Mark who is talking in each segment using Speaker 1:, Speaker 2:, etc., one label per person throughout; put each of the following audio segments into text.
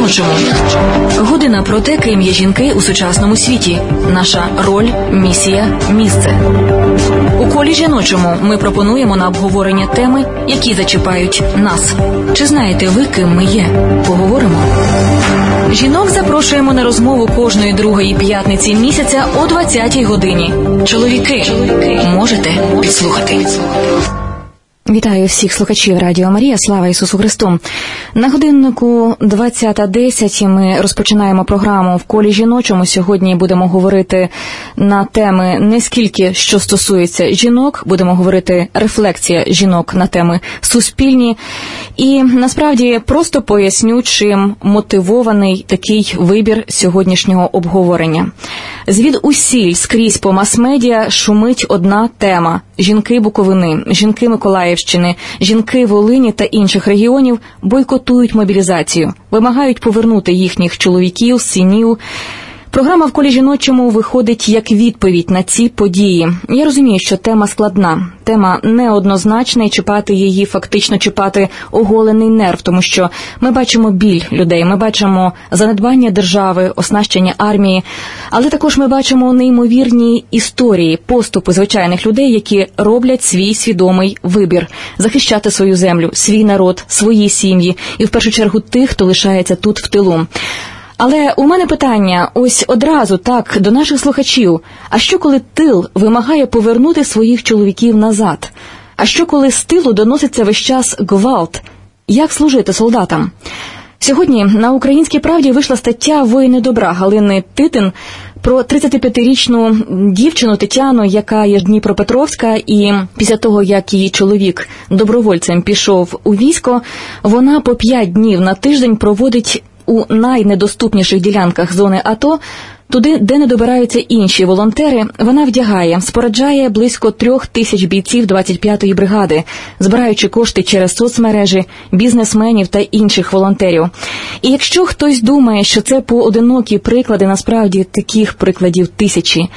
Speaker 1: жіночому. Година про те, ким є жінки у сучасному світі. Наша роль, місія, місце. У колі жіночому ми пропонуємо на обговорення теми, які зачіпають нас. Чи знаєте ви, ким ми є? Поговоримо. Жінок запрошуємо на розмову кожної другої п'ятниці місяця о 20-й годині. Чоловіки, можете підслухати.
Speaker 2: Вітаю всіх слухачів Радіо Марія. Слава Ісусу Христу. На годиннику 20:10 ми розпочинаємо програму «В колі жіночому». Сьогодні будемо говорити на теми не скільки, що стосується жінок, будемо говорити рефлексія жінок на теми суспільні. І насправді просто поясню, чим мотивований такий вибір сьогоднішнього обговорення. Звідусіль скрізь по мас-медіа шумить одна тема – жінки Буковини, жінки Миколаївщини, жінки Волині та інших регіонів бойкотують мобілізацію, вимагають повернути їхніх чоловіків, синів. Програма «В колі жіночому» виходить як відповідь на ці події. Я розумію, що тема складна, тема неоднозначна, і чіпати її, фактично чіпати оголений нерв, тому що ми бачимо біль людей, ми бачимо занедбання держави, оснащення армії, але також ми бачимо неймовірні історії, поступи звичайних людей, які роблять свій свідомий вибір – захищати свою землю, свій народ, свої сім'ї і, в першу чергу, тих, хто лишається тут в тилу. Але у мене питання ось одразу так до наших слухачів. А що коли тил вимагає повернути своїх чоловіків назад? А що коли з тилу доноситься весь час гвалт? Як служити солдатам? Сьогодні на «Українській правді» вийшла стаття «Воїни добра» Галини Титин про 35-річну дівчину Тетяну, яка є Дніпропетровська, і після того, як її чоловік добровольцем пішов у військо, вона по 5 днів на тиждень проводить у найнедоступніших ділянках зони АТО, туди, де не добираються інші волонтери, вона вдягає, споряджає близько 3000 бійців 25-ї бригади, збираючи кошти через соцмережі, бізнесменів та інших волонтерів. І якщо хтось думає, що це поодинокі приклади, насправді таких прикладів тисячі.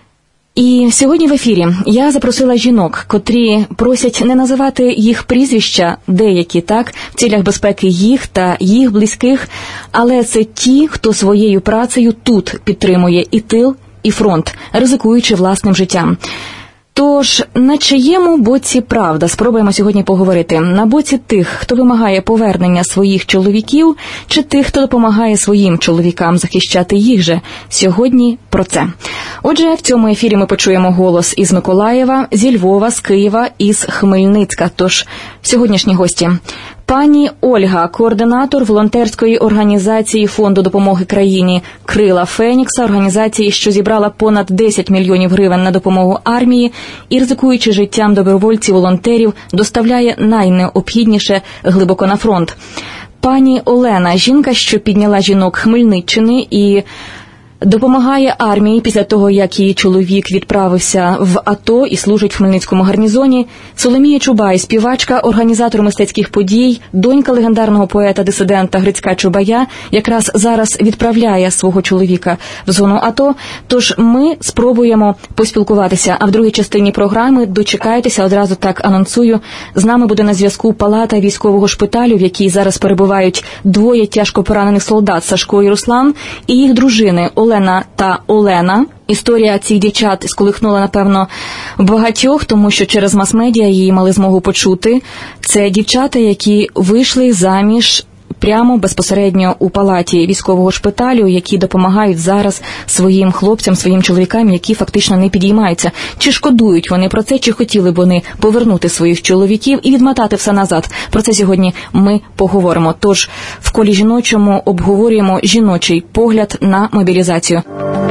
Speaker 2: І сьогодні в ефірі я запросила жінок, котрі просять не називати їх прізвища, деякі, так, в цілях безпеки їх та їх близьких, але це ті, хто своєю працею тут підтримує і тил, і фронт, ризикуючи власним життям. Тож, на чиєму боці правда? Спробуємо сьогодні поговорити. На боці тих, хто вимагає повернення своїх чоловіків, чи тих, хто допомагає своїм чоловікам захищати їх же? Сьогодні про це. Отже, в цьому ефірі ми почуємо голос із Миколаєва, зі Львова, з Києва, із Хмельницька. Тож, сьогоднішні гості. Пані Ольга, координатор волонтерської організації Фонду допомоги країні «Крила Фенікса», організації, що зібрала понад 10 мільйонів гривень на допомогу армії і, ризикуючи життям добровольців-волонтерів, доставляє найнеобхідніше глибоко на фронт. Пані Олена, жінка, що підняла жінок Хмельниччини і допомагає армії після того, як її чоловік відправився в АТО і служить в Хмельницькому гарнізоні. Соломія Чубай, співачка, організатор мистецьких подій, донька легендарного поета-дисидента Грицька Чубая, якраз зараз відправляє свого чоловіка в зону АТО. Тож ми спробуємо поспілкуватися. А в другій частині програми дочекайтеся, одразу так анонсую. З нами буде на зв'язку палата військового шпиталю, в якій зараз перебувають 2 тяжко поранених солдат – Сашко і Руслан, і їх дружини Олена та Олена. Історія цих дівчат сколихнула, напевно, багатьох, тому що через мас-медіа її мали змогу почути. Це дівчата, які вийшли заміж прямо безпосередньо у палаті військового шпиталю, які допомагають зараз своїм хлопцям, своїм чоловікам, які фактично не підіймаються. Чи шкодують вони про це, чи хотіли б вони повернути своїх чоловіків і відмотати все назад? Про це сьогодні ми поговоримо. Тож в колі жіночому обговорюємо жіночий погляд на мобілізацію.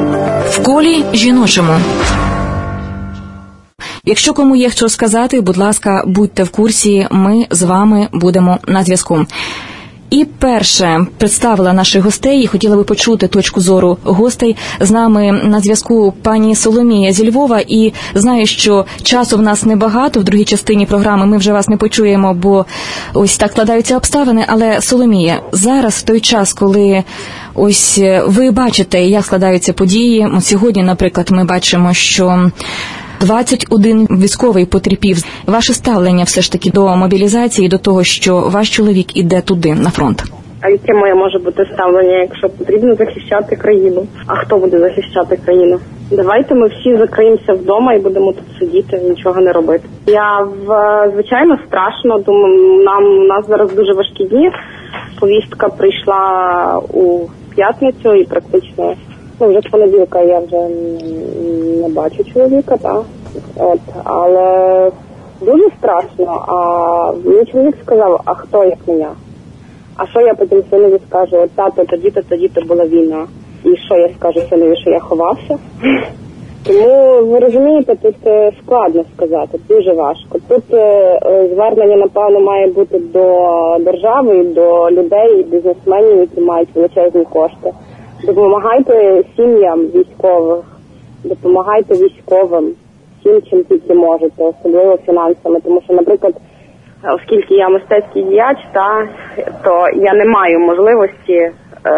Speaker 1: В колі жіночому.
Speaker 2: Якщо кому є що сказати, будь ласка, будьте в курсі, ми з вами будемо на зв'язку. І перше представила наших гостей і хотіла би почути точку зору гостей. З нами на зв'язку пані Соломія зі Львова, і знаю, що часу в нас небагато, в другій частині програми ми вже вас не почуємо, бо ось так складаються обставини, але Соломія, зараз в той час, коли ось ви бачите, як складаються події, сьогодні, наприклад, ми бачимо, що 21 військовий потерпів. Ваше ставлення все ж таки до мобілізації, до того, що ваш чоловік іде туди, на фронт?
Speaker 3: А яке моє може бути ставлення, якщо потрібно захищати країну? А хто буде захищати країну? Давайте ми всі закриємося вдома і будемо тут сидіти, нічого не робити. Звичайно, страшно. Думаю, у нас зараз дуже важкі дні. Повістка прийшла у п'ятницю і практично, вже з понеділка я вже не бачу чоловіка, так. Але дуже страшно. А мені чоловік сказав, а хто як не я? А що я потім синові скажу? Тато, тоді-то була війна. І що я скажу синові, що я ховався? Тому, ви розумієте, тут складно сказати, дуже важко. Тут звернення, напевно, має бути до держави, до людей, бізнесменів, які мають величезні кошти. Допомагайте сім'ям військових, допомагайте військовим всім, чим тільки можете, особливо фінансами. Тому що, наприклад, оскільки я мистецький діяч, то я не маю можливості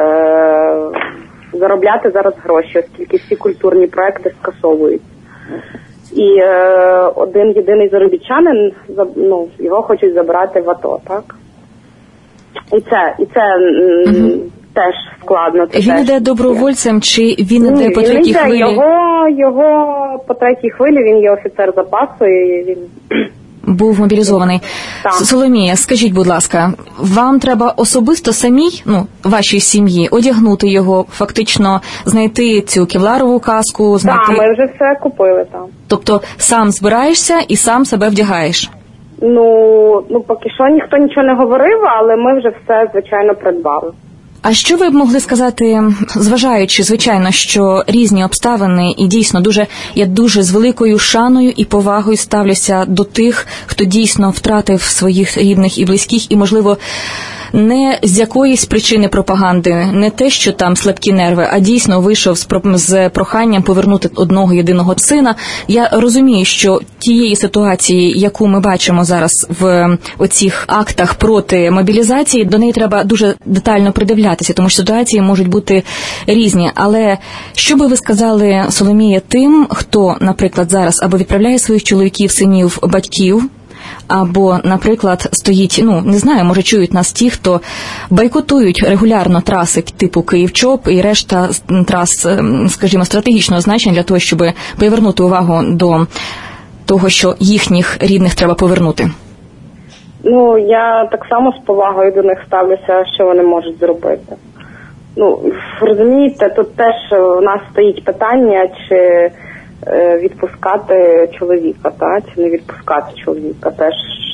Speaker 3: заробляти зараз гроші, оскільки всі культурні проекти скасовують. І один єдиний заробітчанин, його хочуть забрати в АТО, так? І це теж складно.
Speaker 2: Він іде добровольцем чи він іде по третій хвилі?
Speaker 3: Його по третій хвилі, він є офіцер запасу і він...
Speaker 2: Був мобілізований. Так. Соломія, скажіть, будь ласка, вам треба особисто самій, вашій сім'ї, одягнути його, фактично знайти цю кевларову каску, знайти...
Speaker 3: Так, ми вже все купили там.
Speaker 2: Тобто сам збираєшся і сам себе вдягаєш?
Speaker 3: Поки що ніхто нічого не говорив, але ми вже все, звичайно, придбали.
Speaker 2: А що ви б могли сказати, зважаючи, звичайно, що різні обставини, і дійсно я дуже з великою шаною і повагою ставлюся до тих, хто дійсно втратив своїх рідних і близьких, і, можливо, не з якоїсь причини пропаганди, не те, що там слабкі нерви, а дійсно вийшов з проханням повернути одного єдиного сина. Я розумію, що тієї ситуації, яку ми бачимо зараз в оцих актах проти мобілізації, до неї треба дуже детально придивлятися, тому що ситуації можуть бути різні. Але що би ви сказали, Соломія, тим, хто, наприклад, зараз або відправляє своїх чоловіків, синів, батьків, або, наприклад, стоїть, не знаю, може чують нас ті, хто бойкотують регулярно траси типу Київ-ЧОП і решта трас, скажімо, стратегічного значення для того, щоб привернути увагу до того, що їхніх рідних треба повернути.
Speaker 3: Я так само з повагою до них ставлюся, що вони можуть зробити. Розумієте, тут теж у нас стоїть питання, чи відпускати чоловіка, чи не відпускати чоловіка. Теж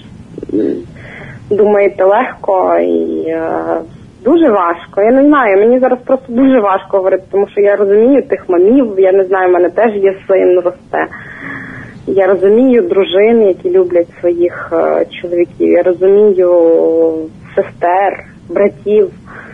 Speaker 3: думаєте легко і дуже важко. Я не знаю, мені зараз просто дуже важко говорити, тому що я розумію тих мамів, я не знаю, в мене теж є син, росте. Я розумію дружин, які люблять своїх чоловіків. Я розумію сестер, братів.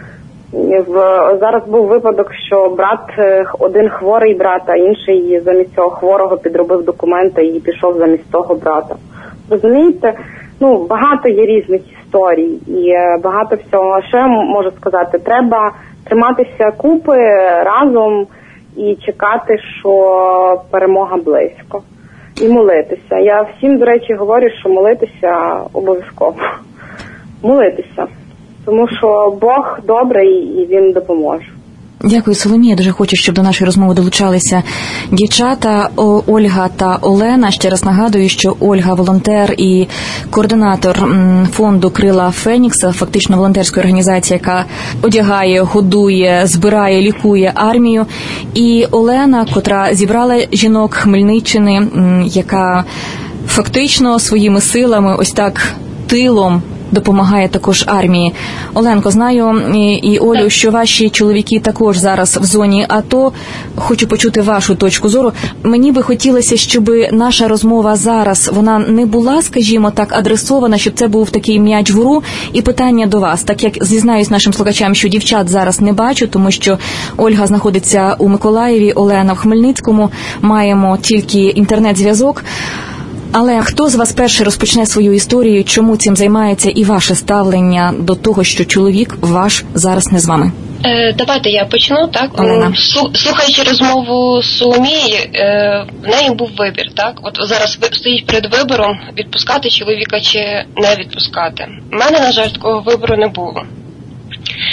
Speaker 3: Зараз був випадок, що брат, один хворий брат, а інший замість цього хворого підробив документи і пішов замість того брата. Розумієте? Багато є різних історій і багато всього. Що я можу сказати? Треба триматися купи разом і чекати, що перемога близько. І молитися. Я всім, до речі, говорю, що молитися обов'язково. Молитися. Тому що Бог добрий і Він допоможе.
Speaker 2: Дякую, Соломія. Дуже хочу, щоб до нашої розмови долучалися дівчата Ольга та Олена. Ще раз нагадую, що Ольга – волонтер і координатор фонду «Крила Фенікса», фактично волонтерської організації, яка одягає, годує, збирає, лікує армію. І Олена, котра зібрала жінок Хмельниччини, яка фактично своїми силами ось так тилом допомагає також армії. Оленко, знаю і Олю, що ваші чоловіки також зараз в зоні АТО. Хочу почути вашу точку зору. Мені би хотілося, щоб наша розмова зараз, вона не була, скажімо так, адресована, щоб це був такий м'яч вгору. І питання до вас, так як зізнаюсь нашим слухачам, що дівчат зараз не бачу, тому що Ольга знаходиться у Миколаєві, Олена в Хмельницькому, маємо тільки інтернет-зв'язок. Але хто з вас перший розпочне свою історію, чому цим займається і ваше ставлення до того, що чоловік ваш зараз не з вами?
Speaker 4: Давайте я почну, так? Слухаючи розмову з Соломією, в неї був вибір, так? От зараз стоїть перед вибором, відпускати чоловіка чи не відпускати. У мене, на жаль, такого вибору не було.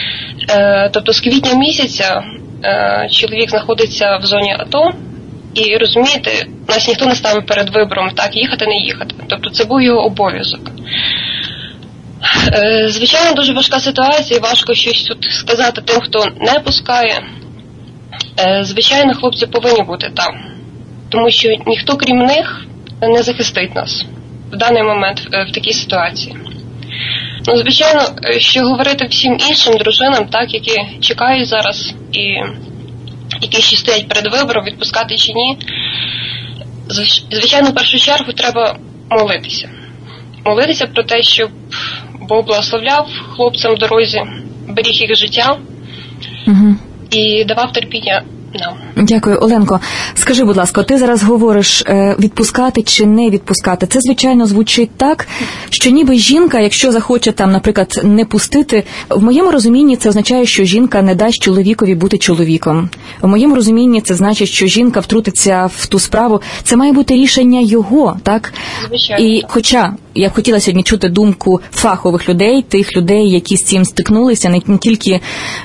Speaker 4: Тобто з квітня місяця чоловік знаходиться в зоні АТО, і розумієте, нас ніхто не ставив перед вибором, так, їхати, не їхати. Тобто це був його обов'язок. Звичайно, дуже важка ситуація, важко щось тут сказати тим, хто не пускає. Звичайно, хлопці повинні бути там, тому що ніхто, крім них, не захистить нас в даний момент в такій ситуації. Ну, звичайно, що говорити всім іншим дружинам, так, які чекають зараз і які ще стоять перед вибором, відпускати чи ні. Звичайно, в першу чергу треба молитися. Молитися про те, щоб Бог благословляв хлопцям в дорозі, беріг їх життя і давав терпіння нам.
Speaker 2: Дякую, Оленко. Скажи, будь ласка, ти зараз говориш відпускати чи не відпускати. Це, звичайно, звучить так, що ніби жінка, якщо захоче там, наприклад, не пустити, в моєму розумінні це означає, що жінка не дасть чоловікові бути чоловіком. В моєму розумінні це значить, що жінка втрутиться в ту справу. Це має бути рішення його, так?
Speaker 4: Звичайно.
Speaker 2: І хоча я б хотіла сьогодні чути думку фахових людей, тих людей, які з цим стикнулися, не тільки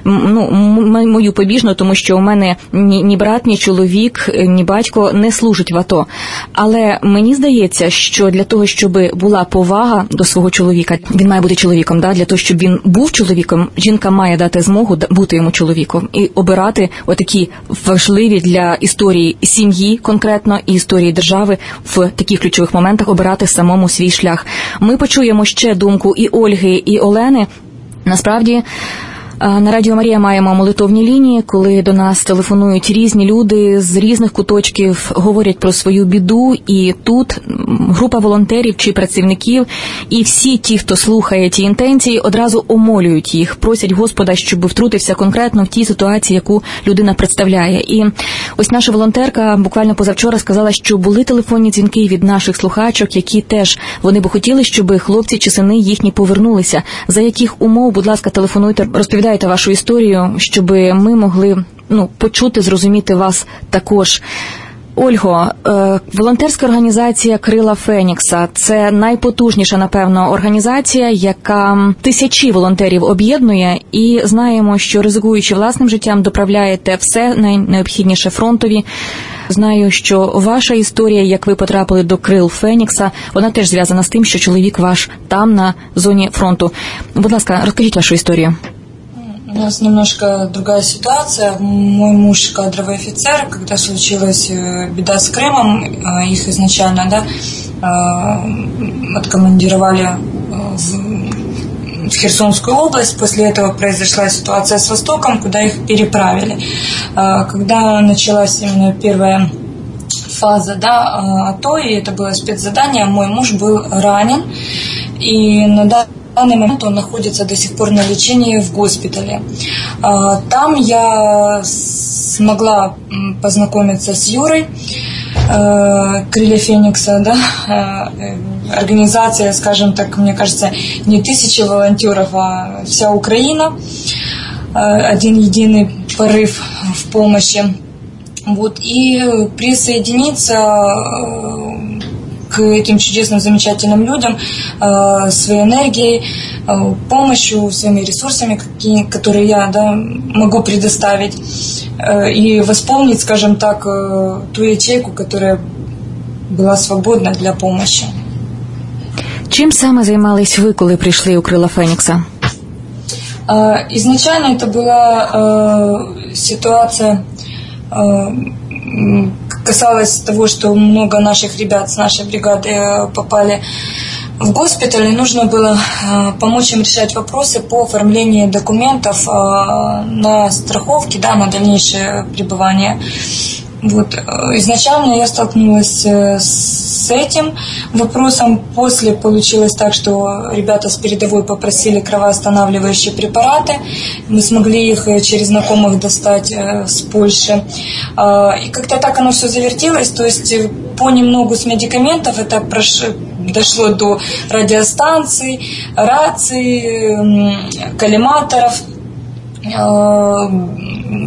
Speaker 2: мою побіжну, тому що у мене ні брат, ні чоловік, ні батько не служить в АТО. Але мені здається, що для того, щоб була повага до свого чоловіка, він має бути чоловіком, да? Для того, щоб він був чоловіком, жінка має дати змогу бути йому чоловіком і обирати отакі важливі для історії сім'ї конкретно і історії держави в таких ключових моментах обирати самому свій шлях. Ми почуємо ще думку і Ольги, і Олени. Насправді, на Радіо Марія маємо молитовні лінії, коли до нас телефонують різні люди з різних куточків, говорять про свою біду, і тут група волонтерів чи працівників, і всі ті, хто слухає ті інтенції, одразу омолюють їх, просять Господа, щоб втрутився конкретно в тій ситуації, яку людина представляє. І ось наша волонтерка буквально позавчора сказала, що були телефонні дзвінки від наших слухачок, які теж, вони би хотіли, щоб хлопці чи сини їхні повернулися. За яких умов, будь ласка, телефонуйте, розповідайте вашу історію, щоб ми могли почути, зрозуміти вас також. Ольго, волонтерська організація «Крила Фенікса» – це найпотужніша, напевно, організація, яка тисячі волонтерів об'єднує, і знаємо, що, ризикуючи власним життям, доправляєте все найнеобхідніше фронтові. Знаю, що ваша історія, як ви потрапили до «Крил Фенікса», вона теж зв'язана з тим, що чоловік ваш там, на зоні фронту. Будь ласка, розкажіть вашу історію.
Speaker 5: У нас немножко другая ситуация. Мой муж кадровый офицер, когда случилась беда с Крымом, их изначально откомандировали в Херсонскую область. После этого произошла ситуация с Востоком, куда их переправили. Когда началась именно первая фаза АТО, и это было спецзадание, мой муж был ранен, и на данный момент он находится до сих пор на лечении в госпитале. Там я смогла познакомиться с Юрой, «Крылья Феникса», организация, скажем так, мне кажется, не тысячи волонтеров, а вся Украина, один единый порыв в помощи. И присоединиться к этим чудесным, замечательным людям своей энергией, помощью, своими ресурсами, которые я могу предоставить, и восполнить, скажем так, ту ячейку, которая была свободна для помощи.
Speaker 2: Чим саме займались ви, коли прийшли у «Крила Фенікса»?
Speaker 5: Изначально это была ситуация, касалось того, что много наших ребят с нашей бригады попали в госпиталь, и нужно было помочь им решать вопросы по оформлению документов на страховки, на дальнейшее пребывание. Изначально я столкнулась с этим вопросом. После получилось так, что ребята с передовой попросили кровоостанавливающие препараты. Мы смогли их через знакомых достать с Польши. И как-то так оно все завертелось. То есть понемногу с медикаментов это дошло до радиостанций, раций, коллиматоров,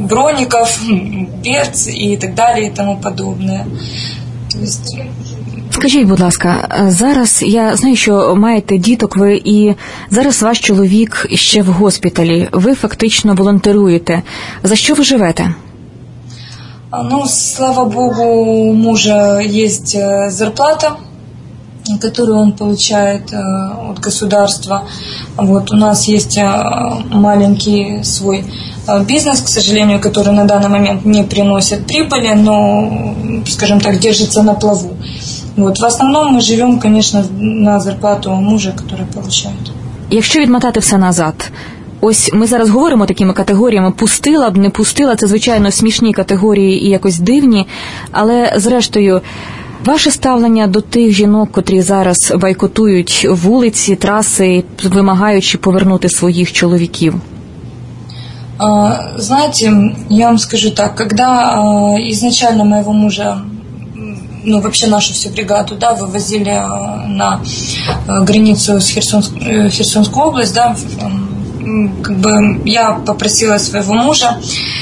Speaker 5: броников, берц и так далее и тому подобное. То есть
Speaker 2: Скажіть, будь ласка, зараз я знаю, що маєте діток ви, і зараз ваш чоловік ще в госпіталі. Ви фактично волонтеруєте. За що ви живете?
Speaker 5: Слава Богу, у мужа есть зарплата, которую он получает от государства. Вот, у нас есть маленький свой бизнес, к сожалению, который на данный момент не приносит прибыли, но, скажем так, держится на плаву. Вот, в основном мы живем, конечно, на зарплату мужа, который получает.
Speaker 2: Якщо відмотати все назад, ось ми зараз говоримо такими категоріями: пустила б, не пустила, це, звичайно, смішні категорії і якось дивні, але, зрештою, ваше ставлення до тих жінок, котрі зараз бойкотують вулиці, траси, вимагаючи повернути своїх чоловіків?
Speaker 5: Знаете, я вам скажу так, когда изначально моего мужа, вообще нашу всю бригаду, вывозили на границу с Херсонской область, я попросила своего мужа,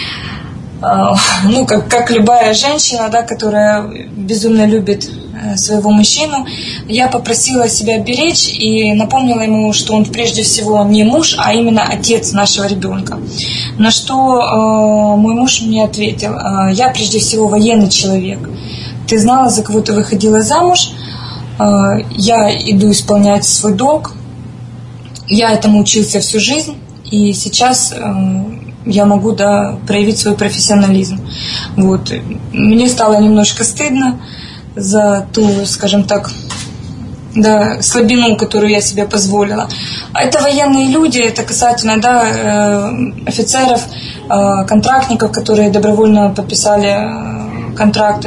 Speaker 5: как любая женщина, которая безумно любит своего мужчину, я попросила себя беречь и напомнила ему, что он прежде всего не муж, а именно отец нашего ребенка. На что мой муж мне ответил: я прежде всего военный человек. Ты знала, за кого ты выходила замуж, я иду исполнять свой долг, я этому учился всю жизнь, и сейчас я могу, проявить свой профессионализм. Вот. Мне стало немножко стыдно за ту, скажем так, слабину, которую я себе позволила. А это военные люди, это касательно, офицеров, контрактников, которые добровольно подписали контракты,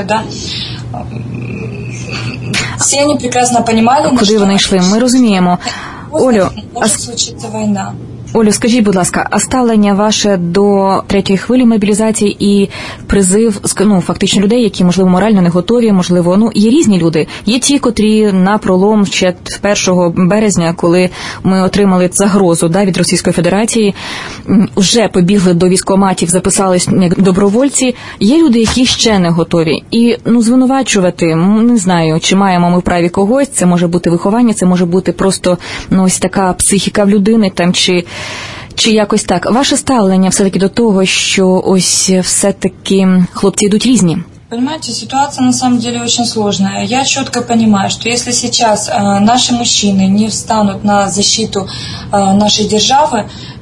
Speaker 5: Всі вони прекрасно понимали,
Speaker 2: куди вони йшли. Ми розуміємо. Олю,
Speaker 5: може случиться війна.
Speaker 2: Олю, скажіть, будь ласка, а ставлення ваше до третьої хвилі мобілізації і призив, фактично людей, які, можливо, морально не готові, можливо, є різні люди. Є ті, котрі на пролом ще 1 березня, коли ми отримали загрозу від Російської Федерації, вже побігли до військкоматів, записались як добровольці. Є люди, які ще не готові. І, звинувачувати, не знаю, чи маємо ми в праві когось, це може бути виховання, це може бути просто, ось така психіка в людини, чи якось так. Ваше ставлення все-таки до того, що ось все-таки хлопці йдуть різні?
Speaker 5: Понимаете, ситуация на самом деле очень сложная. Я четко понимаю, что если сейчас наши мужчины не встанут на защиту нашей державы,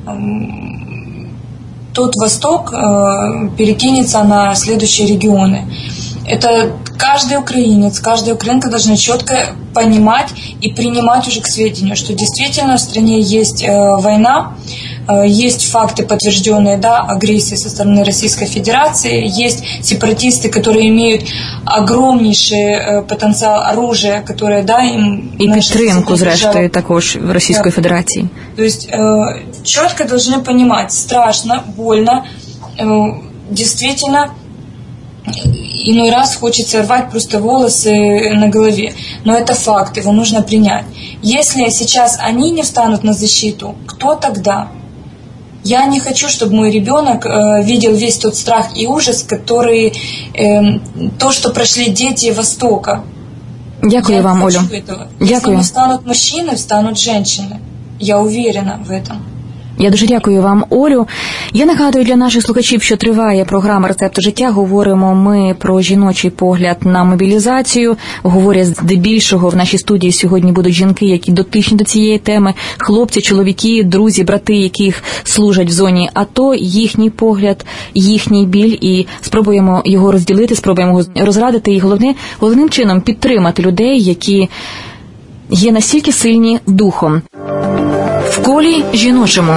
Speaker 5: тот Восток перекинется на следующие регионы. Это каждый украинец, каждая украинка должна четко понимать и принимать уже к сведению, что действительно в стране есть война, есть факты, подтвержденные агрессии со стороны Российской Федерации, есть сепаратисты, которые имеют огромнейший потенциал оружия, которое им...
Speaker 2: И підтримку, зрештою, також в Российской Федерации.
Speaker 5: То есть четко должны понимать, страшно, больно, действительно... Иной раз хочется рвать просто волосы на голове. Но это факт, его нужно принять. Если сейчас они не встанут на защиту, кто тогда? Я не хочу, чтобы мой ребенок видел весь тот страх и ужас, который то, что прошли дети Востока.
Speaker 2: Дякую вам, Олю.
Speaker 5: Если не встанут мужчины, встанут женщины. Я уверена в этом.
Speaker 2: Я дуже дякую вам, Олю. Я нагадую для наших слухачів, що триває програма «Рецепти життя». Говоримо ми про жіночий погляд на мобілізацію. Говорять здебільшого в нашій студії сьогодні будуть жінки, які дотичні до цієї теми. Хлопці, чоловіки, друзі, брати, яких служать в зоні АТО. Їхній погляд, їхній біль. І спробуємо його розділити, спробуємо його розрадити. І головним чином підтримати людей, які є настільки сильні духом. В колі жіночому.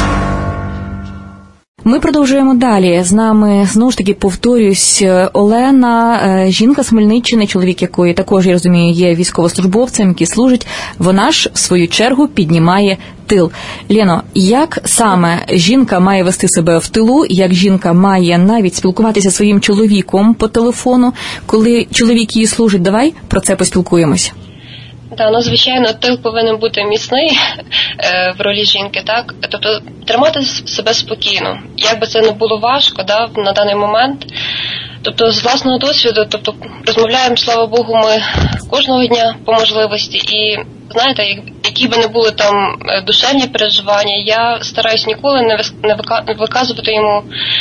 Speaker 2: Ми продовжуємо далі. З нами, знову ж таки, повторюсь, Олена, жінка з Хмельниччини, чоловік якої також, я розумію, є військовослужбовцем, який служить. Вона ж, в свою чергу, піднімає тил. Лено, як саме жінка має вести себе в тилу, як жінка має навіть спілкуватися зі своїм чоловіком по телефону, коли чоловік її служить? Давай про це поспілкуємось.
Speaker 4: Звичайно, тил повинен бути міцний в ролі жінки, так? Тобто тримати себе спокійно. Як би це не було важко, на даний момент, Тобто, з власного досвіду, тобто, розмовляємо, слава Богу, ми кожного дня по можливості. І, знаєте, які би не були там душевні переживання, я стараюсь ніколи не виказувати йому,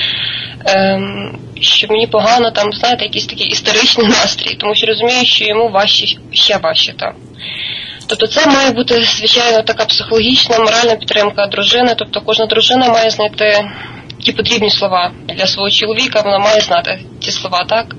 Speaker 4: що мені погано, там, знаєте, якийсь такий історичний настрій, тому що розумію, що йому важче, ще важче там. Тобто це має бути, звичайно, така психологічна, моральна підтримка дружини, тобто кожна дружина має знайти ті потрібні слова для свого чоловіка, вона має знати ці слова, так?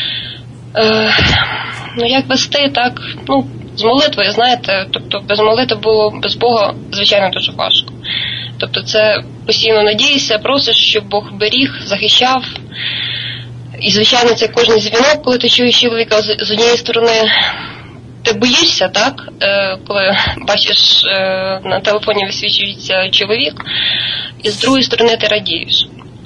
Speaker 4: Як вести, так, з молитвою, знаєте, тобто без молитви було, без Бога, звичайно, дуже важко. Тобто це постійно надієшся, просиш, щоб Бог беріг, захищав. І, звичайно, це кожен дзвінок, коли ти чуєш чоловіка з однієї сторони, ти боїшся, так, коли бачиш на телефоні висвічується чоловік, і з другої сторони ти радієш.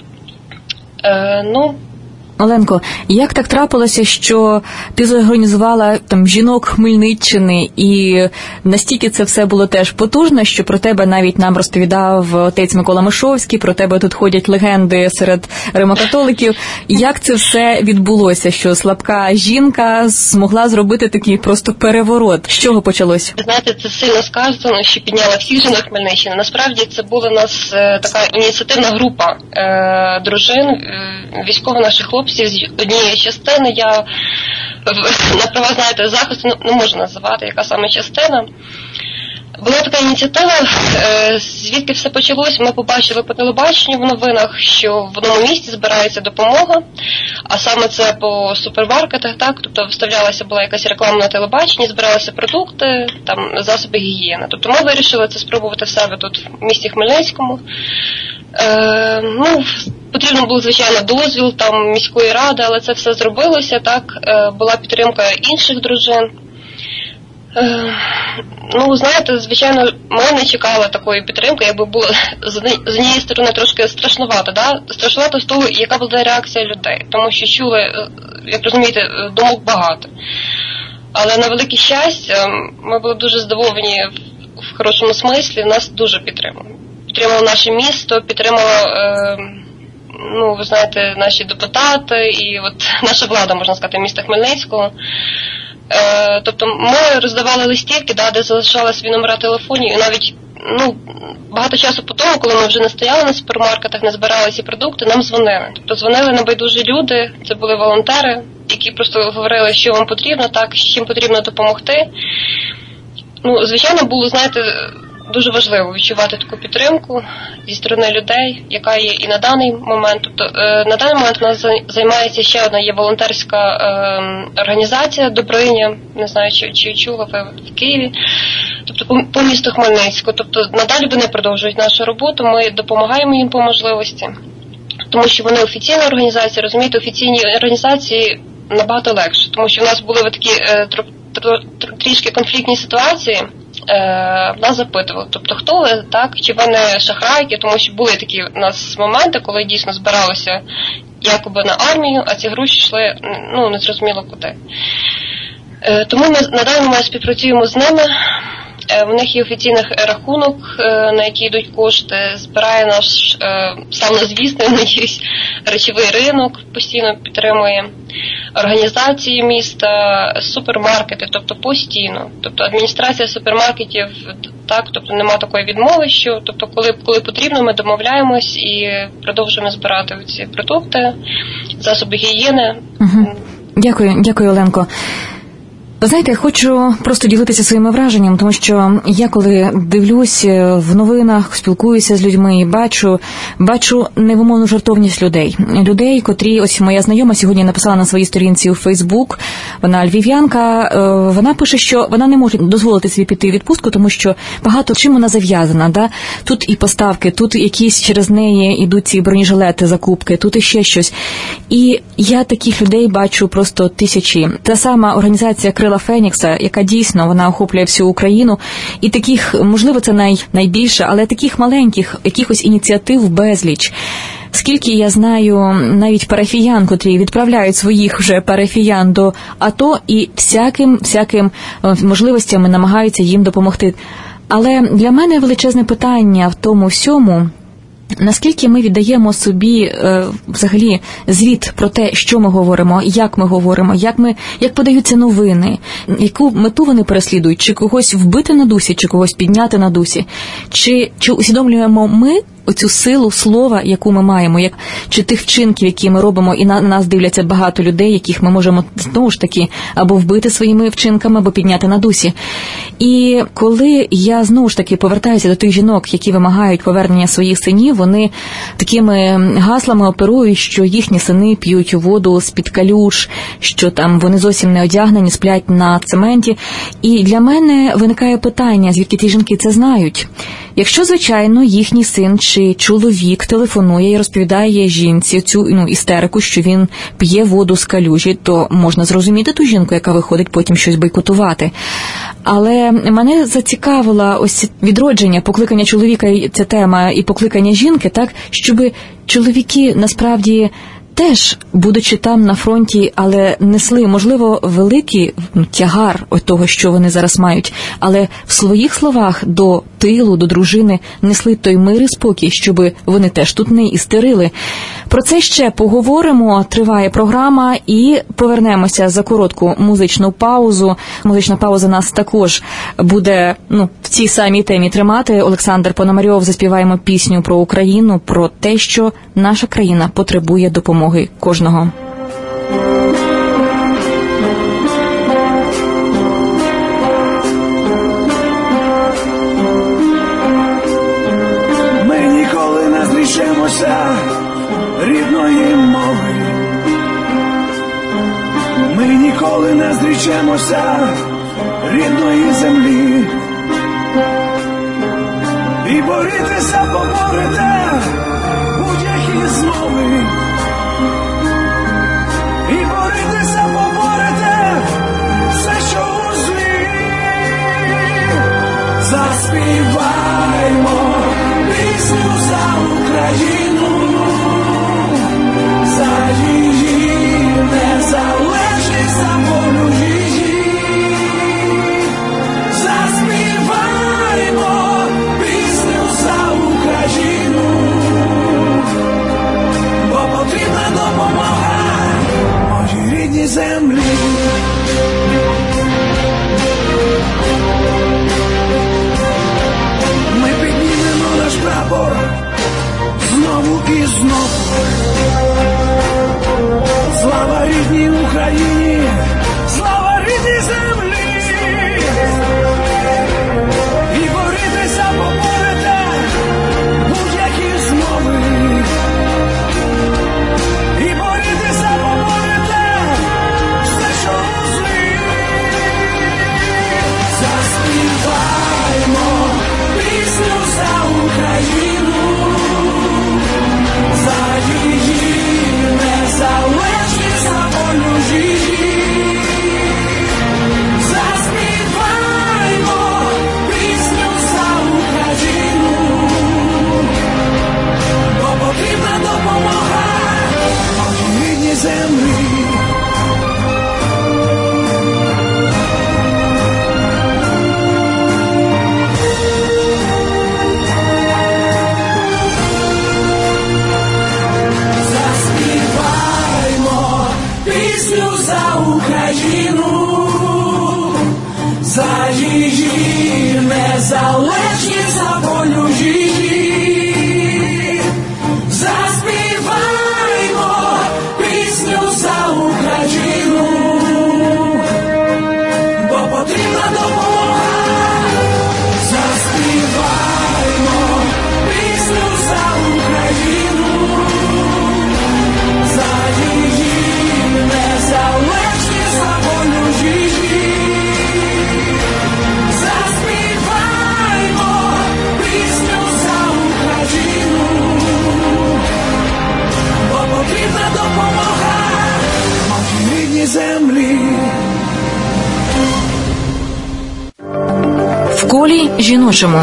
Speaker 2: Оленко, як так трапилося, що ти зорганізувала там жінок Хмельниччини, і настільки це все було теж потужно, що про тебе навіть нам розповідав отець Микола Мишовський, про тебе тут ходять легенди серед римокатоликів. Як це все відбулося, що слабка жінка змогла зробити такий просто переворот? З чого почалось?
Speaker 4: Знаєте, це сильно сказано, що підняла всіх жінок Хмельниччини. Насправді це була у нас така ініціативна група дружин, військово наших хлопців з однієї частини. Я на права, знаєте, захисту не можу називати, яка саме частина. Була така ініціатива, звідки все почалось. Ми побачили по телебаченню в новинах, що в одному місті збирається допомога, а саме це по супермаркетах, так, тобто виставлялася була якась реклама на телебаченні, збиралися продукти, там, засоби гігієни. Тобто ми вирішили це спробувати в себе тут в місті Хмельницькому. Потрібно було, звичайно, дозвіл там міської ради, але це все зробилося, так, була підтримка інших дружин. Знаєте, звичайно, ми не чекали такої підтримки, якби було з однієї сторони трошки страшнувато, да? Страшнувато з того, яка була реакція людей, тому що чули, як розумієте, думок багато. Але на велике щастя, ми були дуже здивовані в хорошому смислі, нас дуже підтримали. Підтримало наше місто, підтримало, ви знаєте, наші депутати і от наша влада, можна сказати, міста Хмельницького. Тобто ми роздавали листівки, де залишали свої номера телефонів, і навіть багато часу по тому, коли ми вже не стояли на супермаркетах, не збирали ці продукти, нам дзвонили. Тобто дзвонили небайдужі люди, це були волонтери, які просто говорили, що вам потрібно, так, чим потрібно допомогти. Звичайно, було, знаєте, дуже важливо відчувати таку підтримку зі сторони людей, яка є і на даний момент. Тобто на даний момент у нас займається ще одна є волонтерська організація «Добриня», не знаю, чи чула ви в Києві, тобто по місту Хмельницьку. Тобто надалі вони продовжують нашу роботу, ми допомагаємо їм по можливості, тому що вони офіційна організація, розумієте, офіційні організації набагато легше, тому що в нас були такі трішки конфліктні ситуації. Нас запитували, тобто хто ви, так, чи ви не шахрайки, тому що були такі у нас моменти, коли дійсно збиралися якоби на армію, а ці гроші йшли, незрозуміло куди. Тому ми на даний момент співпрацюємо з ними, в них є офіційний рахунок, на який йдуть кошти, збирає наш славнозвісний, надіюсь, речовий ринок, постійно підтримує організації міста, супермаркети, тобто постійно. Тобто адміністрація супермаркетів, так, тобто нема такої відмови, що, тобто коли потрібно, ми домовляємось і продовжуємо збирати ці продукти, засоби гігієни.
Speaker 2: Угу. Дякую, Оленко. Знаєте, я хочу просто ділитися своїми враженням, тому що я коли дивлюсь в новинах, спілкуюся з людьми і бачу невимовну жартовність людей, котрі, ось моя знайома сьогодні написала на своїй сторінці у Фейсбук, вона львів'янка, вона пише, що вона не може дозволити собі піти у відпустку, тому що багато чим вона зав'язана, да? Тут і поставки, тут якісь через неї йдуть ці бронежилети, закупки, тут іще щось. І я таких людей бачу просто тисячі. Та сама організація Крила Фенікса, яка дійсно, вона охоплює всю Україну, і таких, можливо, це найбільше, але таких маленьких якихось ініціатив безліч. Скільки я знаю навіть парафіян, котрі відправляють своїх вже парафіян до АТО і всяким можливостями намагаються їм допомогти. Але для мене величезне питання в тому всьому, Наскільки ми віддаємо собі взагалі звіт про те, що ми говоримо, як подаються новини, яку мету вони переслідують, чи когось вбити на дусі, чи когось підняти на дусі, чи усвідомлюємо ми оцю силу слова, яку ми маємо, чи тих вчинків, які ми робимо, і на нас дивляться багато людей, яких ми можемо, знову ж таки, або вбити своїми вчинками, або підняти на дусі. І коли я, знову ж таки, повертаюся до тих жінок, які вимагають повернення своїх синів, вони такими гаслами оперують, що їхні сини п'ють воду з-під калюж, що там вони зовсім не одягнені, сплять на цементі. І для мене виникає питання, звідки ті жінки це знають. Якщо, звичайно, їхній син чи чоловік телефонує і розповідає жінці цю істерику, що він п'є воду з калюжі, то можна зрозуміти ту жінку, яка виходить потім щось бойкотувати. Але мене зацікавила ось відродження, покликання чоловіка, ця тема, і покликання жінки, так, щоб чоловіки насправді теж, будучи там на фронті, але несли, можливо, великий тягар от того, що вони зараз мають, але в своїх словах до тилу, до дружини несли той мир і спокій, щоб вони теж тут не істерили. Про це ще поговоримо, триває програма, і повернемося за коротку музичну паузу. Музична пауза нас також буде в цій самій темі тримати. Олександр Пономарьов, заспіваємо пісню про Україну, про те, що наша країна потребує допомоги кожного.
Speaker 6: Ми ніколи не зрішемося рідної мови. Ми ніколи не зрічемося рідної землі. І борітися поборете будь-які змови. І борітися поборете все, що у злі. Заспіваймо пісню за Україну, за її незалежність, за волю її. Заспіваймо пісню за Україну, бо потрібна допомога моїй рідній землі. Ми піднімемо наш прапор знову і знову. Слава рідній Україні, слава рідній землі. І борітися поборете будь-які змови. І борітися поборете все, що у злі. Заспіваймо пісню за Україну, за її незалежність, за волю її. Заспіваймо пісню за Україну, бо потрібна допомога моїй рідній землі. Заспіваймо пісню за Україну, за її незалежність, за волю її. Заспіваймо пісню за Україну, бо потрібна допомога. Заспіваймо пісню за Україну, за її незалежність, за волю її. Заспіваймо пісню за Україну, бо потрібна допомога моїй рідній землі.
Speaker 2: В колі жіночому.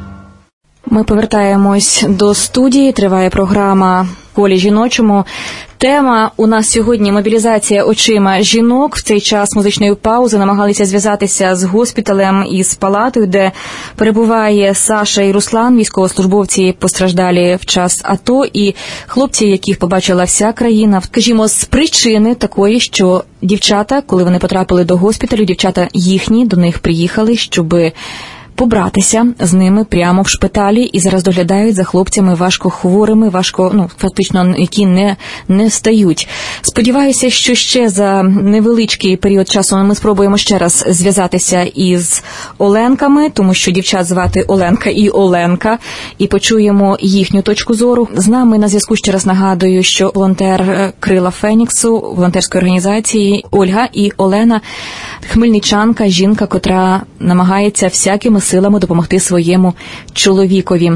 Speaker 2: Ми повертаємось до студії, триває програма «В колі жіночому». Тема у нас сьогодні – мобілізація очима жінок. В цей час музичної паузи намагалися зв'язатися з госпіталем і з палатою, де перебуває Саша і Руслан, військовослужбовці, постраждалі в час АТО, і хлопці, яких побачила вся країна. Скажімо, з причини такої, що дівчата, коли вони потрапили до госпіталю, дівчата їхні до них приїхали, щоби побратися з ними прямо в шпиталі, і зараз доглядають за хлопцями важкохворими, фактично, які не встають. Сподіваюся, що ще за невеличкий період часу ми спробуємо ще раз зв'язатися із Оленками, тому що дівчат звати Оленка і Оленка, і почуємо їхню точку зору. З нами на зв'язку, ще раз нагадую, що волонтер Крила Феніксу, волонтерської організації Ольга і Олена, хмельничанка, жінка, котра намагається всякими силами допомогти своєму чоловікові.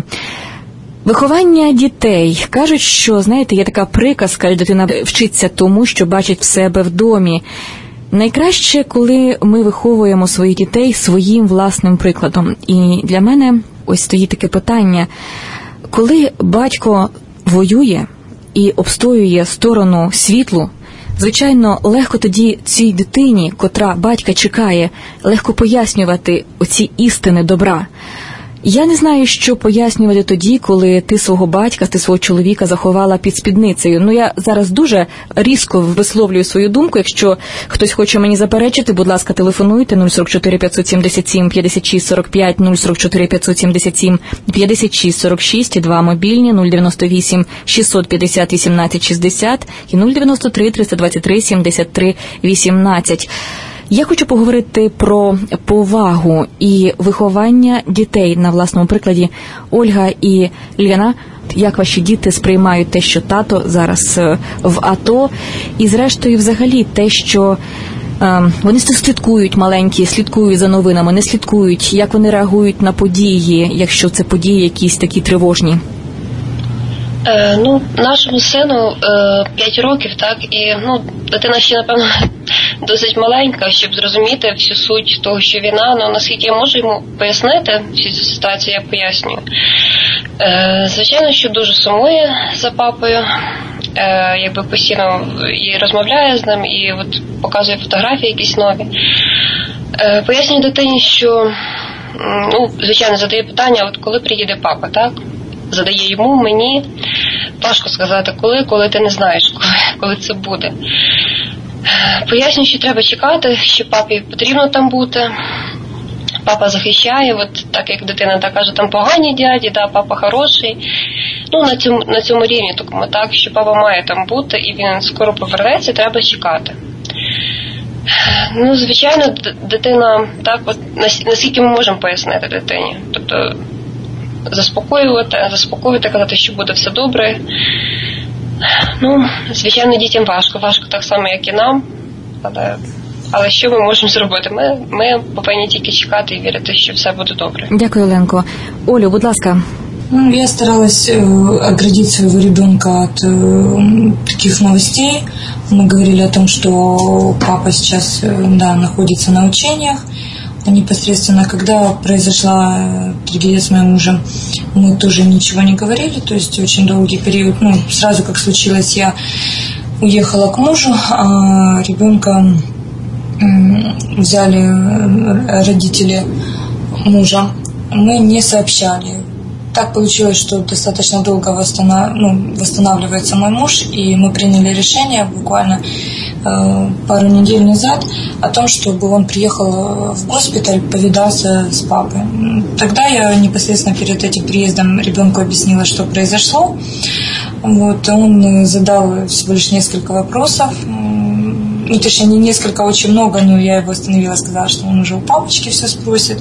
Speaker 2: Виховання дітей. Кажуть, що, знаєте, є така приказка, дитина вчиться тому, що бачить в себе в домі. Найкраще, коли ми виховуємо своїх дітей своїм власним прикладом. І для мене ось стоїть таке питання. Коли батько воює і обстоює сторону світлу, звичайно, легко тоді цій дитині, котра батька чекає, легко пояснювати оці істини добра. Я не знаю, що пояснювати тоді, коли ти свого батька, ти свого чоловіка заховала під спідницею. Я зараз дуже різко висловлюю свою думку. Якщо хтось хоче мені заперечити, будь ласка, телефонуйте 044 577 56 45, 044 577 56 46, і 2 мобільні 098 650 18 60 і 093 323 73 18. Я хочу поговорити про повагу і виховання дітей на власному прикладі. Ольга і Лена, як ваші діти сприймають те, що тато зараз в АТО, і зрештою взагалі те, що вони слідкують, маленькі, слідкують за новинами, не слідкують, як вони реагують на події, якщо це події якісь такі тривожні?
Speaker 4: Нашому сину 5 років, так, і дитина ще, напевно, досить маленька, щоб зрозуміти всю суть того, що війна, наскільки я можу йому пояснити всю цю ситуацію, я пояснюю. Звичайно, що дуже сумує за папою, якби постійно і розмовляє з ним, і показує фотографії якісь нові. Пояснюю дитині, що, звичайно, задає питання, коли приїде папа, так? Задає йому, мені. Важко сказати, коли ти не знаєш, коли це буде. Пояснюю, що треба чекати, що папі потрібно там бути. Папа захищає, так як дитина так каже, там погані дяді, папа хороший. На цьому рівні, так, що папа має там бути, і він скоро повернеться, треба чекати. Звичайно, дитина, так, наскільки ми можемо пояснити дитині. Тобто, заспокоювати, казати, що буде все добре. Звичайно, дітям важко так само, як і нам. Але що ми можемо зробити? Ми повинні тільки чекати і вірити, що все буде добре.
Speaker 2: Дякую, Оленко. Олю, будь ласка.
Speaker 5: Я старалась оградить своего ребенка от таких новостей. Мы говорили о том, что папа сейчас, находится на учениях. Непосредственно, когда произошла трагедия с моим мужем, мы тоже ничего не говорили, то есть очень долгий период, сразу как случилось, я уехала к мужу, а ребенка взяли родители мужа, мы не сообщали. Так получилось, что достаточно долго восстанавливается мой муж, и мы приняли решение буквально пару недель назад о том, чтобы он приехал в госпиталь повидаться с папой. Тогда я непосредственно перед этим приездом ребенку объяснила, что произошло. Он задал всего лишь несколько вопросов. Точнее, не несколько, очень много, но я его остановила, сказала, что он уже у папочки все спросит.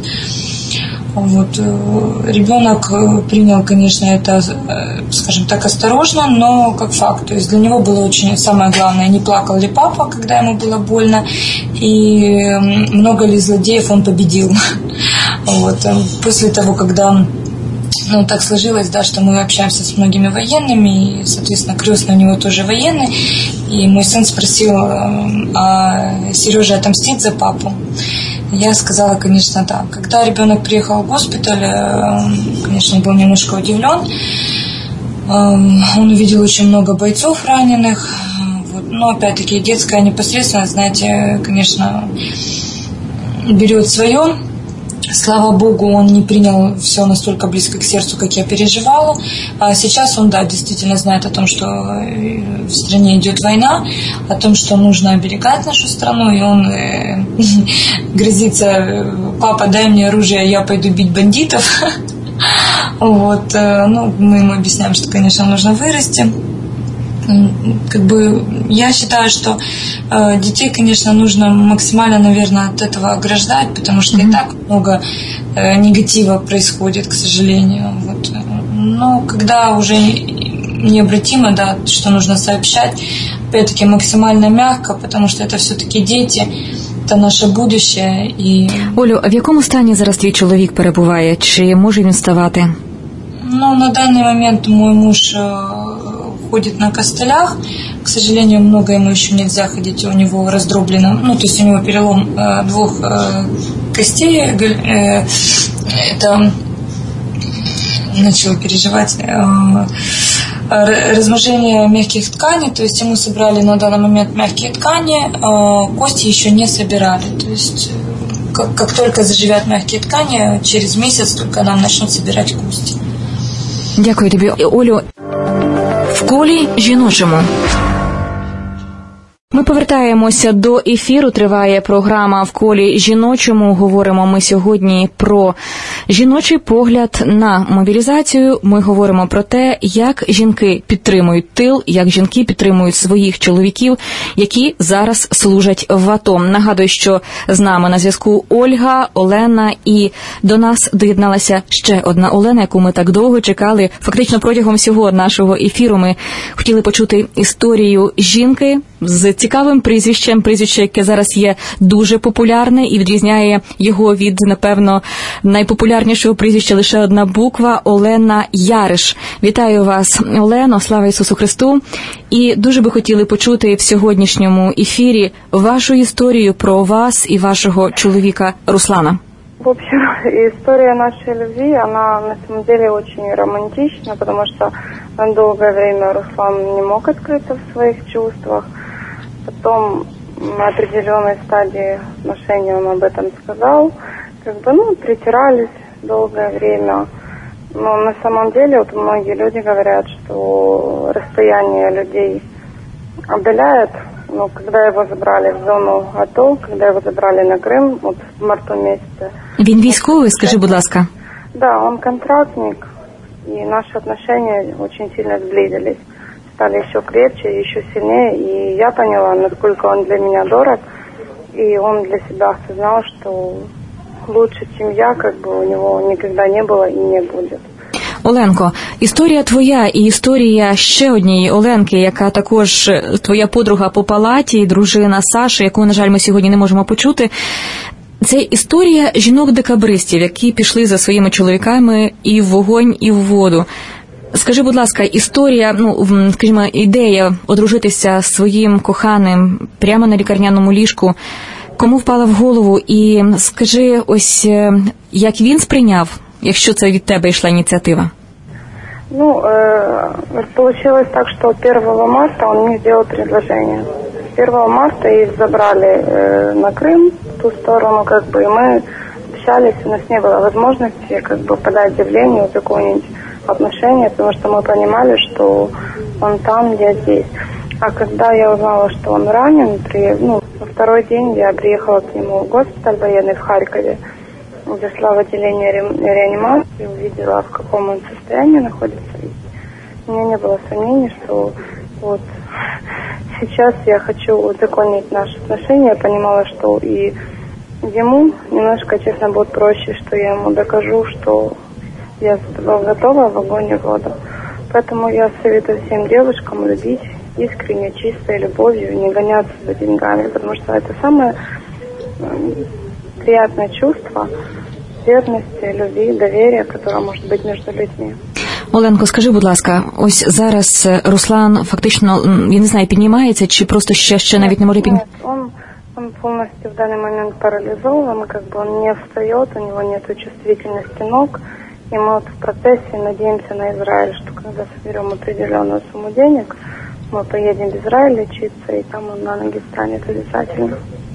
Speaker 5: Ребенок принял, конечно, это, скажем так, осторожно, но как факт. То есть для него было очень самое главное, не плакал ли папа, когда ему было больно, и много ли злодеев он победил. После того, когда так сложилось, что мы общаемся с многими военными, и, соответственно, крестный у него тоже военный, и мой сын спросил, а Сережа отомстит за папу? Я сказала, конечно, да. Когда ребенок приехал в госпиталь, конечно, он был немножко удивлен. Он увидел очень много бойцов раненых. Но опять-таки детская непосредственность, знаете, конечно, берет свое. Слава Богу, он не принял все настолько близко к сердцу, как я переживала. А сейчас он, да, действительно знает о том, что в стране идет война, о том, что нужно оберегать нашу страну, и он грозится: папа, дай мне оружие, я пойду бить бандитов. Вот, ну, мы ему объясняем, что, конечно, нужно вырасти. Как бы я считаю, что детей, конечно, нужно максимально, наверное, от этого ограждать, потому что и так много негатива происходит, к сожалению. Вот. Но когда уже необратимо, да, что нужно сообщать, опять-таки максимально мягко, потому что это все-таки дети, це наше будущее. І...
Speaker 2: Олю, а в якому стані зараз твій чоловік перебуває? Чи може він вставати?
Speaker 5: Ну, на данный момент мой муж ходит на костылях. К сожалению, много ему еще нельзя ходить, у него раздроблено, ну, то есть у него перелом двух костей, это начал переживать размножение мягких тканей, то есть ему собрали на данный момент мягкие ткани, кости еще не собирали, то есть как только заживят мягкие ткани, через месяц только нам начнут собирать кости.
Speaker 2: Дякую тобі, Олю.
Speaker 1: В колі жіночому.
Speaker 2: Ми повертаємося до ефіру. Триває програма «В колі жіночому». Говоримо ми сьогодні про жіночий погляд на мобілізацію. Ми говоримо про те, як жінки підтримують тил, як жінки підтримують своїх чоловіків, які зараз служать в АТО. Нагадую, що з нами на зв'язку Ольга, Олена, і до нас доєдналася ще одна Олена, яку ми так довго чекали. Фактично протягом всього нашого ефіру ми хотіли почути історію жінки з цікавим прізвище, яке зараз є дуже популярне і відрізняє його від, напевно, найпопулярнішого прізвища лише одна буква – Олена Яриш. Вітаю вас, Олено, слава Ісусу Христу. І дуже би хотіли почути в сьогоднішньому ефірі вашу історію про вас і вашого чоловіка Руслана.
Speaker 3: В общем, история нашей любви, она на самом деле очень романтична, потому что долгое время Руслан не мог открыться в своих чувствах. Потом на определенной стадии отношений он об этом сказал. Притирались долгое время. Но на самом деле вот многие люди говорят, что расстояние людей отдаляет. Но когда его забрали в зону АТО, когда его забрали на Крым, вот в марту месяце.
Speaker 2: Він військовий, скажи, будь ласка.
Speaker 3: Да, он контрактник, и наши отношения очень сильно сблизились. Стали еще крепче, еще сильнее, и я поняла, насколько он для меня дорог, и он для себя осознал, что лучше, чем я, у него никогда не было и не будет.
Speaker 2: Оленко, історія твоя і історія ще однієї Оленки, яка також твоя подруга по палаті, дружина Саші, яку, на жаль, ми сьогодні не можемо почути. Це історія жінок-декабристів, які пішли за своїми чоловіками і в вогонь, і в воду. Скажи, будь ласка, історія, скажімо, ідея одружитися своїм коханим прямо на лікарняному ліжку, кому впала в голову? І скажи, ось, як він сприйняв, якщо це від тебе йшла ініціатива?
Speaker 3: Получилось так, что 1 марта он мне сделал предложение. 1 марта их забрали на Крым, в ту сторону, и мы общались, у нас не было возможности, подать заявление, узаконить отношения, потому что мы понимали, что он там, я здесь. А когда я узнала, что он ранен, на второй день я приехала к нему в госпиталь военный в Харькове, зашла в отделение реанимации, увидела, в каком он состоянии находится. У меня не было сомнений, что вот сейчас я хочу узаконить наши отношения. Я понимала, что и ему немножко, честно, будет проще, что я ему докажу, что я готова в огонь и воду. Поэтому я советую всем девушкам любить искренне, чистой любовью, не гоняться за деньгами, потому что это самое приятное чувство верности, любви, доверия, которое может быть между людьми.
Speaker 2: Оленко, скажи, будь ласка, ось зараз Руслан фактично, я не знаю, піднімається, чи просто ще навіть не може підніматися?
Speaker 3: Он полностью в данный момент парализован, он не встает, у него нет чувствительности ног, и мы в процессе надеемся на Израиль, что когда соберем определенную сумму денег, мы поедем в Израиль лечиться, и там он на ноги станет обязательно.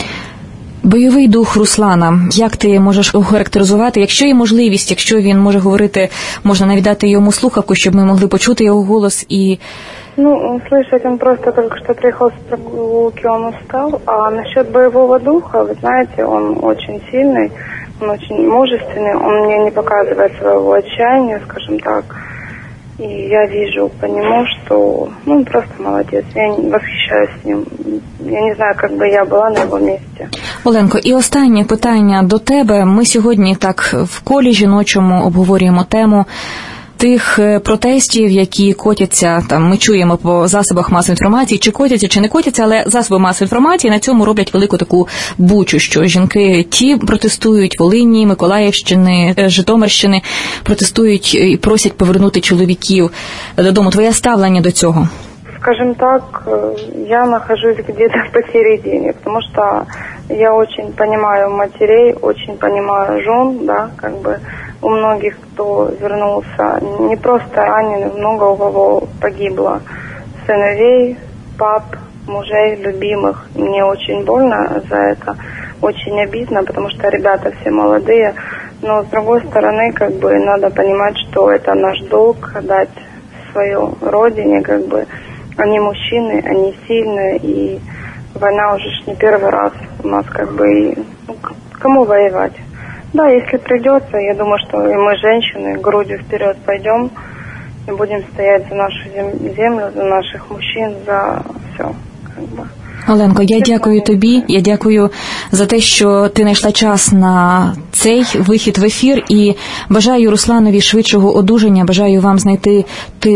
Speaker 2: Бойовий дух Руслана, як ти можеш охарактеризувати, якщо є можливість, якщо він може говорити, можна навіть дати йому слухавку, щоб ми могли почути його голос і...
Speaker 3: Ну, слышать, он просто только что приехал с прогулки, он устал. А насчет боевого духа, вы знаете, он очень сильный, он очень мужественный, он мне не показывает своего отчаяния, скажем так. И я вижу по нему, что, ну, он просто молодец. Я восхищаюсь ним. Я не знаю, как бы я была на его месте.
Speaker 2: Оленко, і останнє питання до тебе. Ми сьогодні так в колі жіночому обговорюємо тему тих протестів, які котяться, там ми чуємо по засобах масової інформації, чи котяться, чи не котяться, але засоби масової інформації на цьому роблять велику таку бучу, що жінки ті протестують, Волині, Миколаївщини, Житомирщини, протестують і просять повернути чоловіків додому. Твоє ставлення до цього?
Speaker 3: Скажем так, я нахожусь где-то посередине, потому что я очень понимаю матерей, очень понимаю жен, да, как бы у многих, кто вернулся, не просто ранены, много у кого погибло сыновей, пап, мужей, любимых. Мне очень больно за это, очень обидно, потому что ребята все молодые, но с другой стороны, как бы надо понимать, что это наш долг дать свое родине, как бы они мужчины, они сильные, и война уже не первый раз у нас, как бы, и, ну, кому воевать? Да, если придется, я думаю, что и мы, женщины, грудью вперед пойдем и будем стоять за нашу землю, за наших мужчин, за все, как бы.
Speaker 2: Оленко, я дякую тобі, я дякую за те, що ти знайшла час на цей вихід в ефір, і бажаю Русланові швидшого одужання, бажаю вам знайти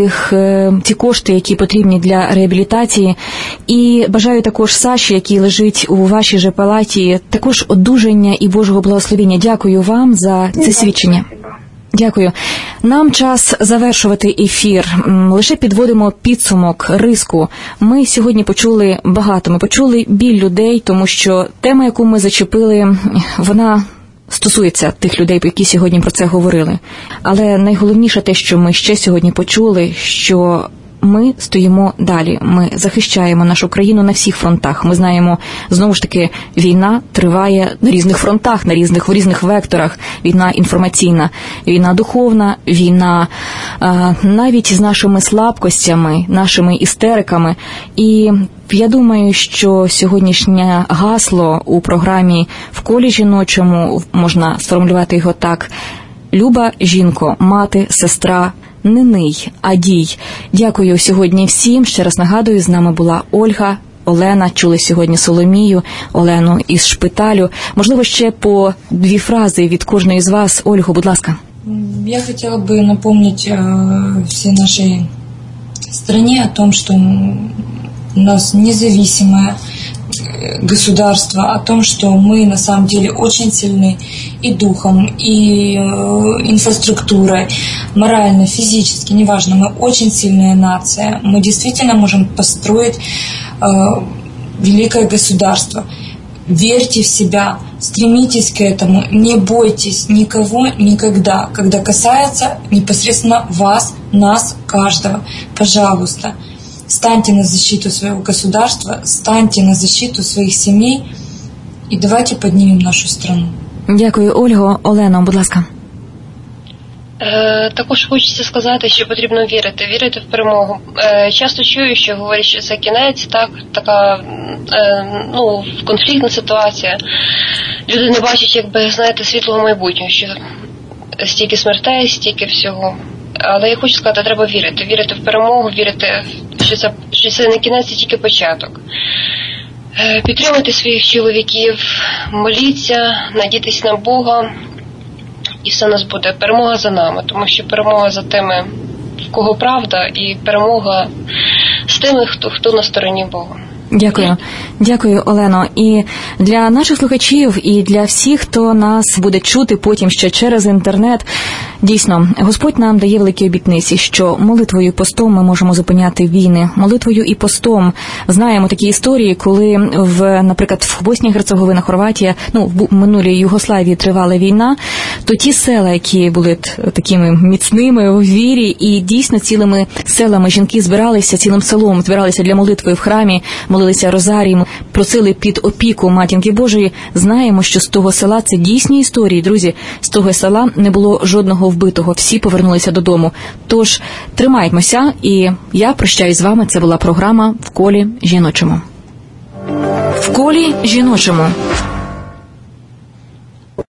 Speaker 2: ті кошти, які потрібні для реабілітації, і бажаю також Саші, який лежить у вашій же палаті, також одужання і Божого благословення. Дякую вам за це свідчення. Дякую. Нам час завершувати ефір. Лише підводимо підсумок, риску. Ми сьогодні почули багато. Ми почули біль людей, тому що тема, яку ми зачепили, вона стосується тих людей, які сьогодні про це говорили. Але найголовніше те, що ми ще сьогодні почули, що ми стоїмо далі, ми захищаємо нашу країну на всіх фронтах. Ми знаємо, знову ж таки, війна триває на різних фронтах, в різних векторах. Війна інформаційна, війна духовна, війна навіть з нашими слабкостями, нашими істериками. І я думаю, що сьогоднішнє гасло у програмі «В колі жіночому» можна сформулювати його так: «Люба жінко, мати, сестра, не ний, а дій». Дякую сьогодні всім. Ще раз нагадую, з нами була Ольга, Олена, чули сьогодні Соломію, Олену із шпиталю. Можливо, ще по 2 фрази від кожної з вас. Ольго, будь ласка.
Speaker 5: Я хотела бы напомнить всей нашей стране о том, что у нас независимое государство, о том, что мы на самом деле очень сильны и духом, и инфраструктурой, морально, физически, неважно, мы очень сильная нация, мы действительно можем построить великое государство. Верьте в себя, стремитесь к этому, не бойтесь никого никогда, когда касается непосредственно вас, нас, каждого. Пожалуйста, станьте на защиту своего государства, станьте на защиту своих семей и давайте поднимем нашу страну.
Speaker 2: Дякую, Ольго. Олено, будь ласка.
Speaker 4: Також хочеться сказати, що потрібно вірити в перемогу. Часто чую, що говорять, що це кінець, така конфліктна ситуація. Люди не бачать, якби, знаєте, світлого майбутнього, що стільки смертей, стільки всього. Але я хочу сказати, треба вірити в перемогу, вірити, що це не кінець, це тільки початок. Підтримуйте своїх чоловіків, моліться, надійтесь на Бога, і все у нас буде. Перемога за нами, тому що перемога за тими, в кого правда, і перемога з тими, хто на стороні Бога.
Speaker 2: Дякую, Олено. І для наших слухачів, і для всіх, хто нас буде чути потім ще через інтернет, дійсно, Господь нам дає великі обітниці, що молитвою і постом ми можемо зупиняти війни. Молитвою і постом знаємо такі історії, коли наприклад, в Боснії, Герцеговина, Хорватія, в минулій Югославії тривала війна, то ті села, які були такими міцними у вірі, і дійсно цілими селами жінки збиралися, цілим селом збиралися для молитви в храмі, молилися розарієм, просили під опіку Матінки Божої. Знаємо, що з того села, це дійсні історії, друзі, з того села не було жодного вбитого, всі повернулися додому. Тож, тримаймося, і я прощаюсь з вами. Це була програма «В колі жіночому». В колі жіночому.